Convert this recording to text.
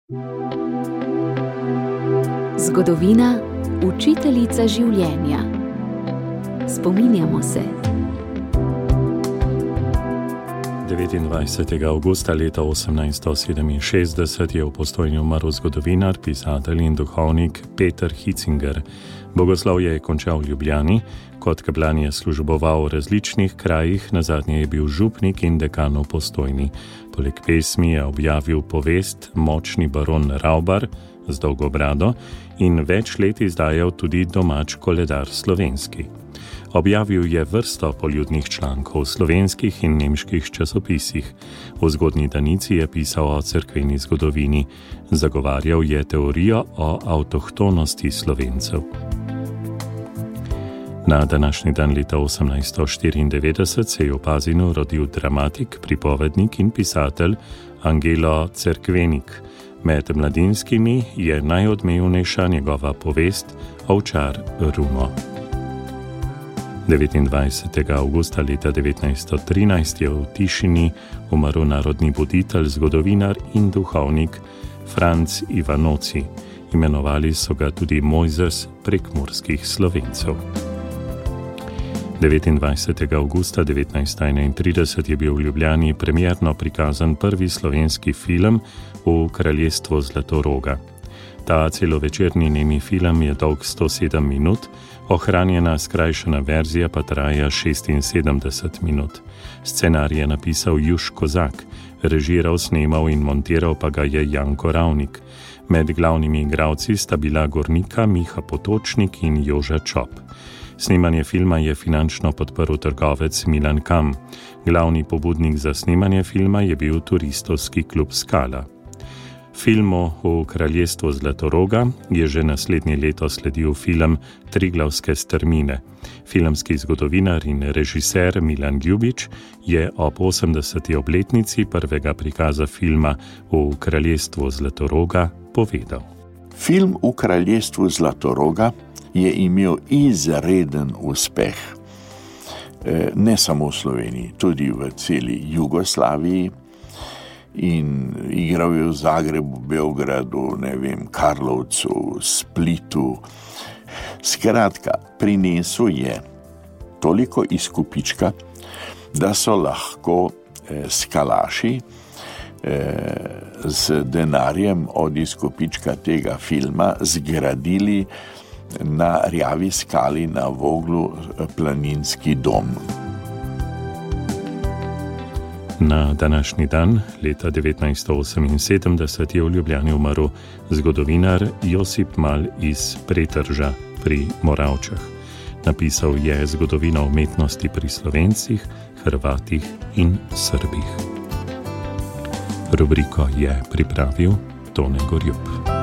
Zgodovina, učiteljica življenja. Spominjamo se. 29. avgusta leta 1867 je v Postojni umrl zgodovinar, pisatelj in duhovnik Peter Hitzinger. Bogoslovje je končal v Ljubljani, kot kaplan je služboval v različnih krajih, nazadnje je bil župnik in dekan v Postojni. Poleg pesmi je objavil povest Močni baron Ravbar z dolgo brado in več let izdajal tudi domač koledar slovenski. Objavil je vrsto poljudnih člankov v slovenskih in nemških časopisih. V Zgodnji Danici je pisal o cerkveni zgodovini. Zagovarjal je teorijo o avtohtonosti Slovencev. Na današnji dan leta 1894 se je v Pazinu rodil dramatik, pripovednik in pisatelj Angelo Cerkvenik. Med mladinskimi je najodmevnejša njegova povest Ovčar Runo. 29. avgusta leta 1913 je v Tišini umrl narodni voditelj, zgodovinar in duhovnik Franc Ivanoci. Imenovali so ga tudi Mojzes prekmurskih Slovencev. 29. avgusta 1931 je bil v Ljubljani premierno prikazan prvi slovenski film v Kraljestvu Zlatoroga. Ta celovečerni nemi film je dolg 107 minut, ohranjena skrajšana verzija pa traja 76 minut. Scenarij je napisal Juš Kozak, režiral, snemal in montiral pa ga je Janko Ravnik. Med glavnimi igralci sta bila Gornika Miha Potočnik in Joža Čop. Snemanje filma je finančno podprl trgovec Milan Kam. Glavni pobudnik za snemanje filma je bil turistovski klub Skala. Filmu v Kraljestvu Zlatoroga je že naslednje leto sledil film Triglavske strmine. Filmski zgodovinar in režiser Milan Ljubič je ob 80. obletnici prvega prikaza filma v Kraljestvu Zlatoroga povedal. Film v Kraljestvu Zlatoroga je imel izreden uspeh. Ne samo v Sloveniji, tudi v celi Jugoslaviji. In igral je v Zagrebu, Beogradu, Karlovcu, Splitu. Skratka, prinesel je toliko izkupička, da so lahko skalaši z denarjem od izkupička tega filma zgradili na Rjavi skali na Voglu planinski dom. Na današnji dan, leta 1978, je v Ljubljani umrl zgodovinar Josip Mal iz Pretrža pri Moravčah. Napisal je zgodovino umetnosti pri Slovencih, Hrvatih in Srbih. Rubriko je pripravil Tone Gorjup.